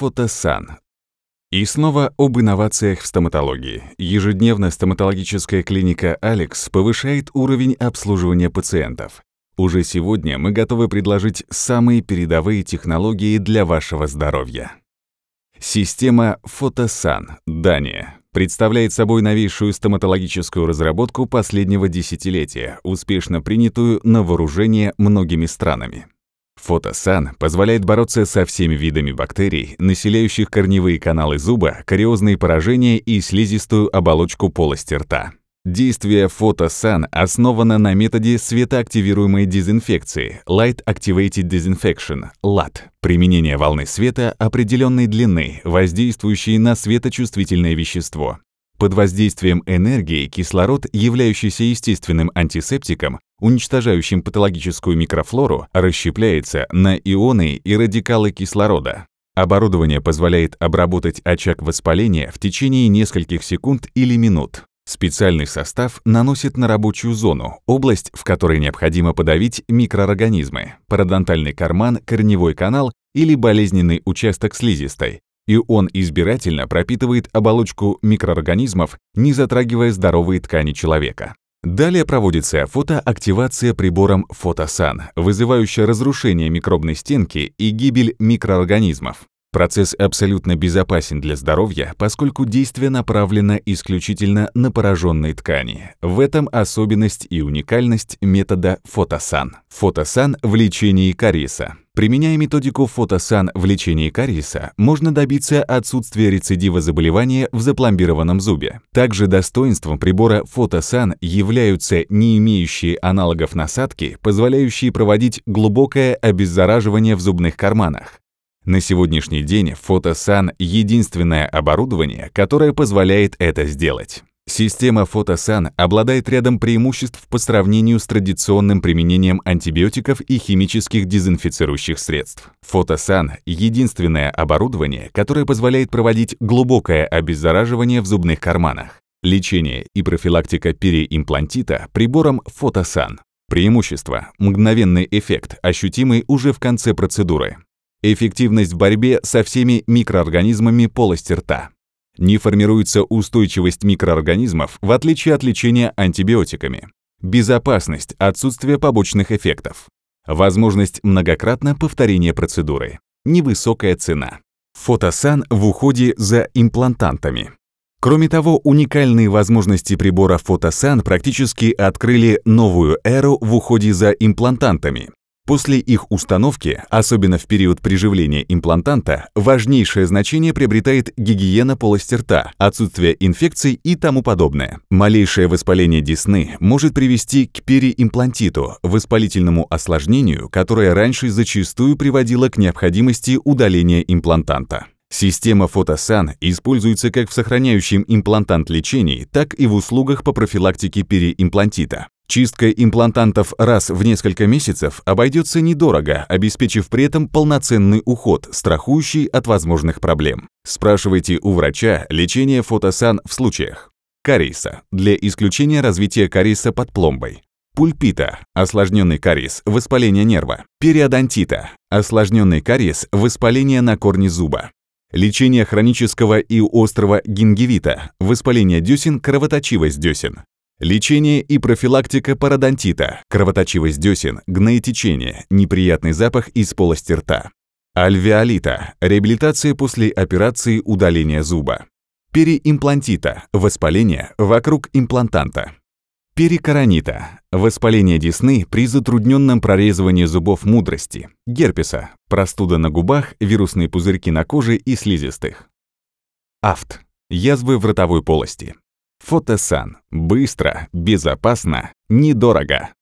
Фотосан. И снова об инновациях в стоматологии. Ежедневно стоматологическая клиника «Алекс» повышает уровень обслуживания пациентов. Уже сегодня мы готовы предложить самые передовые технологии для вашего здоровья. Система Фотосан, Дания, представляет собой новейшую стоматологическую разработку последнего десятилетия, успешно принятую на вооружение многими странами. Фотосан позволяет бороться со всеми видами бактерий, населяющих корневые каналы зуба, кариозные поражения и слизистую оболочку полости рта. Действие Фотосан основано на методе светоактивируемой дезинфекции Light Activated Disinfection, LAD, применение волны света определенной длины, воздействующей на светочувствительное вещество. Под воздействием энергии кислород, являющийся естественным антисептиком, уничтожающим патологическую микрофлору, расщепляется на ионы и радикалы кислорода. Оборудование позволяет обработать очаг воспаления в течение нескольких секунд или минут. Специальный состав наносит на рабочую зону, область, в которой необходимо подавить микроорганизмы, пародонтальный карман, корневой канал или болезненный участок слизистой, и он избирательно пропитывает оболочку микроорганизмов, не затрагивая здоровые ткани человека. Далее проводится фотоактивация прибором Фотосан, вызывающая разрушение микробной стенки и гибель микроорганизмов. Процесс абсолютно безопасен для здоровья, поскольку действие направлено исключительно на пораженные ткани. В этом особенность и уникальность метода Фотосан. Фотосан в лечении кариеса. Применяя методику Фотосан в лечении кариеса, можно добиться отсутствия рецидива заболевания в запломбированном зубе. Также достоинством прибора Фотосан являются не имеющие аналогов насадки, позволяющие проводить глубокое обеззараживание в зубных карманах. На сегодняшний день Фотосан — единственное оборудование, которое позволяет это сделать. Система Фотосан обладает рядом преимуществ по сравнению с традиционным применением антибиотиков и химических дезинфицирующих средств. Фотосан — единственное оборудование, которое позволяет проводить глубокое обеззараживание в зубных карманах. Лечение и профилактика периимплантита прибором Фотосан. Преимущество — мгновенный эффект, ощутимый уже в конце процедуры. Эффективность в борьбе со всеми микроорганизмами полости рта. Не формируется устойчивость микроорганизмов, в отличие от лечения антибиотиками. Безопасность, отсутствие побочных эффектов. Возможность многократно повторения процедуры. Невысокая цена. Фотосан в уходе за имплантантами. Кроме того, уникальные возможности прибора Фотосан практически открыли новую эру в уходе за имплантантами. После их установки, особенно в период приживления имплантанта, важнейшее значение приобретает гигиена полости рта, отсутствие инфекций и тому подобное. Малейшее воспаление десны может привести к периимплантиту, воспалительному осложнению, которое раньше зачастую приводило к необходимости удаления имплантанта. Система Фотосан используется как в сохраняющем имплантант лечении, так и в услугах по профилактике периимплантита. Чистка имплантантов раз в несколько месяцев обойдется недорого, обеспечив при этом полноценный уход, страхующий от возможных проблем. Спрашивайте у врача лечение Фотосан в случаях кариеса для исключения развития кариеса под пломбой, пульпита, осложненный кариес, воспаление нерва, периодонтита, осложненный кариес, воспаление на корне зуба, лечение хронического и острого гингивита, воспаление десен, кровоточивость десен. Лечение и профилактика пародонтита, кровоточивость десен, гноетечение, неприятный запах из полости рта. Альвеолита, реабилитация после операции удаления зуба. Периимплантита, воспаление вокруг имплантанта. Перикоронита, воспаление десны при затрудненном прорезывании зубов мудрости, герпеса, простуда на губах, вирусные пузырьки на коже и слизистых. Афт, язвы в ротовой полости. Фотосан. Быстро, безопасно, недорого.